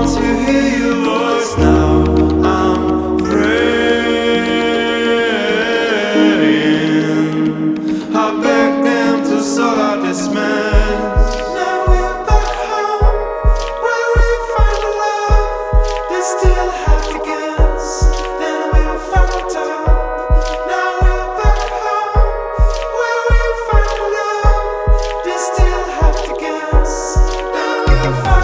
to hear your voice now. I'm praying. I beg them to sort out this mess. Now we're back home, where we find the love. They still have to guess, then we'll find the top. Now we're back home, where we find the love. They still have to guess, then we'll find